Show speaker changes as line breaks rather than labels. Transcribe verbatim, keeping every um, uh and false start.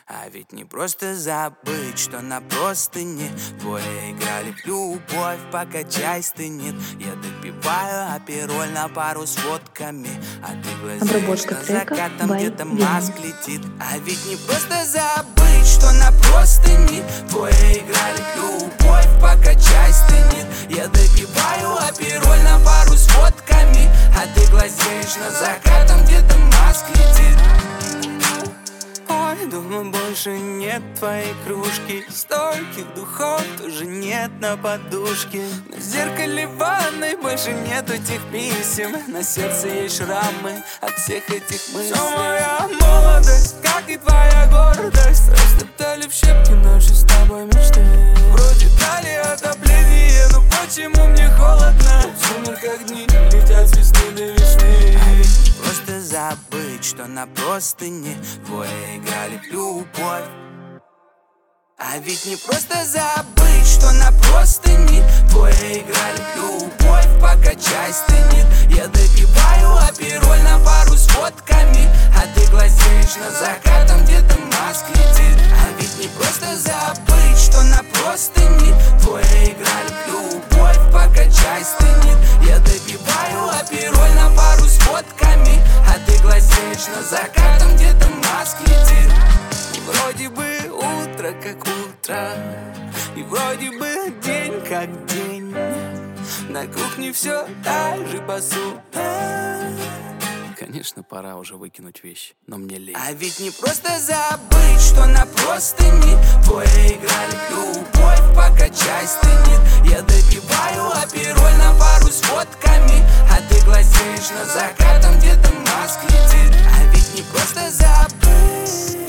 А ведь не просто забыть, что на простыне двое играли в любовь, пока чай стынет. Я допиваю апероль на пару с водками, а ты глазеешь на закатом, где-то Маск летит. А ведь не просто забыть, что на простыне двое играли в любовь, пока чай стынет. Я допиваю апероль на пару с водками, а ты глазеешь на закатом, где-то Маск летит. Ой, дома больше нет твоей кружки, стольких духов тоже нет на подушке. На зеркале ванной больше нету тех писем, на сердце есть шрамы от всех этих мыслей. Все моя молодость, как и твоя гордость, растоптали в щепки наши с тобой мечты. Вроде дали отопление, но почему мне холодно? В сумерках дни летят с весны до весны. А ведь не просто забыть, что на простыне двое играли в любовь. А ведь не просто забыть, что на простыне двое играли в любовь, пока чай стынет. Я допиваю апероль на пару с водками, а ты глазеешь на закатом, где-то Маск летит. А ведь не просто забыть, что на простыне двое играли в любовь, пока чай стынет. Я допиваю апероль на пару с водками, а ты глазеешь на закатом, где-то Маск летит. И вроде бы утро как утро, и вроде бы день как день, на кухне все так же посуда.
Конечно, пора уже выкинуть вещи, но мне лень.
А ведь не просто забыть, что на простыне двое играли в любовь, пока чай стынет. Я допиваю апероль на пару с водками, а ты глазеешь на закатом, где-то Маск летит. А ведь не просто забыть.